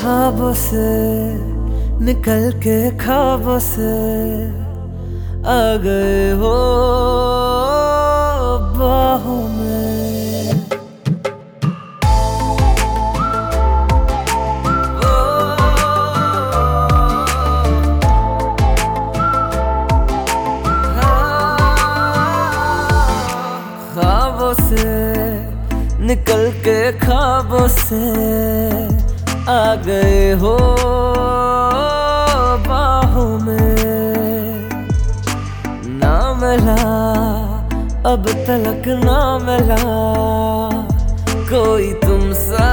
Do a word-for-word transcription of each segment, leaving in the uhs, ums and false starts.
ख्वाबों से निकल के ख्वाबों से आ गए हो बाहों में। ख्वाबों से निकल के ख्वाबों से आ गए हो बाहों में। ना मिला अब तलक ना मिला कोई तुम सा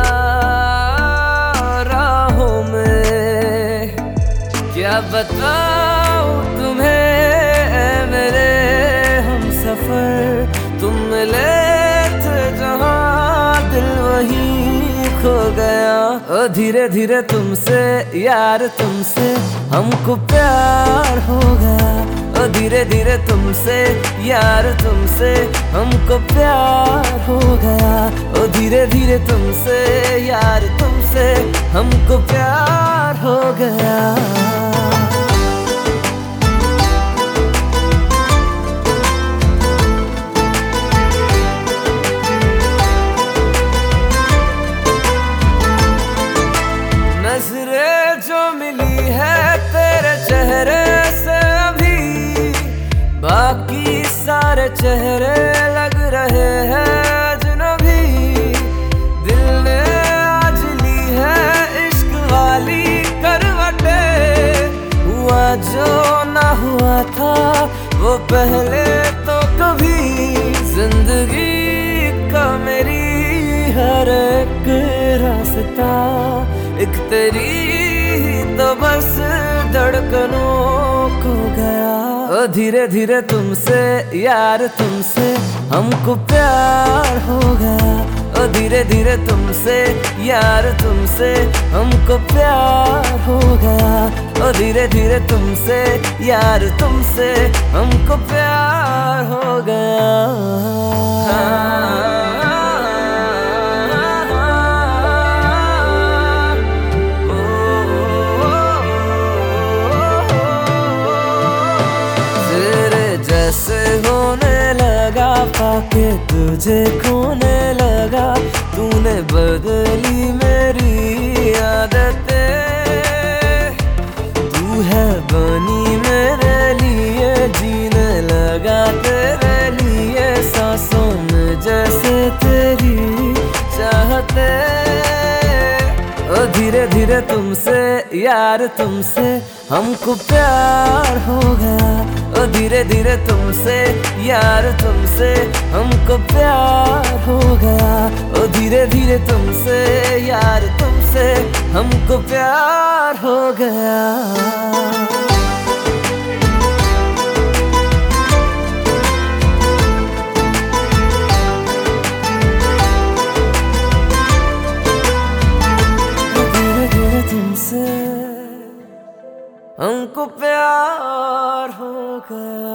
राहों में। क्या बताऊं तुम्हें ऐ मेरे हम सफर, तुम मिले थे जहां दिल वहीं खो गया। ओ धीरे धीरे तुमसे यार तुमसे हमको प्यार हो गया। ओ धीरे धीरे तुमसे यार तुमसे हमको प्यार हो गया। ओ धीरे धीरे तुमसे यार तुमसे हमको प्यार हो गया। नजरें जो मिली है तेरे चेहरे से अभी, बाकी सारे चेहरे लग रहे हैं अजनबी। दिल ने आज ली है इश्क वाली करवटे, हुआ जो ना हुआ था वो पहले तो कभी। जिंदगी का मेरी हर एक रास्ता एक तेरी ही तो बस धड़कनों खो गया। ओ धीरे धीरे तुमसे यार तुमसे हमको प्यार हो गया। ओ धीरे धीरे तुमसे यार तुमसे हमको प्यार हो गया। ओ धीरे धीरे तुमसे यार तुमसे हमको प्यार हो गया। जैसे होने लगा पाके तुझे खोने लगा, तूने बदली मेरी आदतें। तू है बनी मेरे लिए, जीने लगा तेरे लिए सांसों में जैसे तेरी चाहते। ओ धीरे धीरे तुमसे यार तुमसे हमको प्यार हो गया। ओ धीरे धीरे तुमसे यार तुमसे हमको प्यार हो गया। ओ धीरे धीरे तुमसे यार तुमसे हमको प्यार हो गया। तुमसे हमको प्यार हो गया।